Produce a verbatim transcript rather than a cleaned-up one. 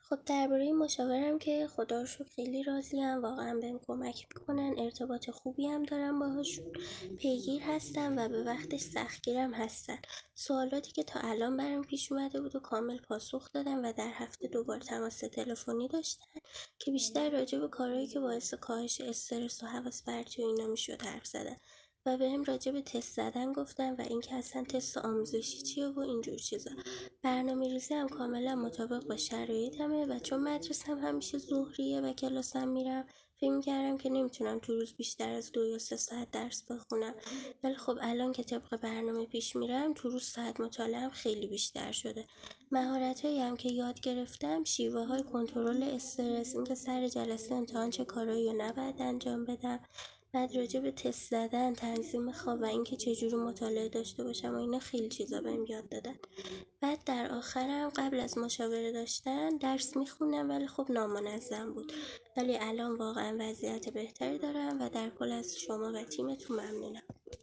خب درباره مشاورم که خدا رو شکر خیلی راضیم، واقعا بهم کمک میکنن، ارتباط خوبی هم دارم باهاشون، پیگیر هستن و به وقتش سختگیرم هستن. سوالاتی که تا الان برام پیش اومده بود و کامل پاسخ دادم و در هفته دوبار تماس تلفنی داشتن که بیشتر راجع به کارهایی که باعث کاهش استرس و حواس پرتی و اینا میشد حرف زدن و بهم راجع به تست زدن گفتن و اینکه اصلا تست آموزشی چیه و اینجور چیزا. برنامه‌ریزی هم کاملا مطابق با شرایطمه و چون مدرسم همیشه ظهریه و کلاسم میرم، فکر می‌کردم که نمیتونم تو روز بیشتر از دو یا سه ساعت درس بخونم، ولی خب الان که طبق برنامه پیش میرم تو روز ساعت مطالعه‌ام خیلی بیشتر شده. مهارتایی هم که یاد گرفتم شیوه های کنترل استرس، اینکه سر جلسه امتحان چه کارایی رو نباید انجام بدم، بعد راجع به تست زدن، تنظیم خواب و اینکه چجوری مطالعه داشته باشم و اینا خیلی چیزا بهم یاد دادن. بعد در آخرم قبل از مشاوره داشتن درس میخوندم ولی خب نامنظم بود، ولی الان واقعا وضعیت بهتری دارم و در کل از شما و تیمتون ممنونم.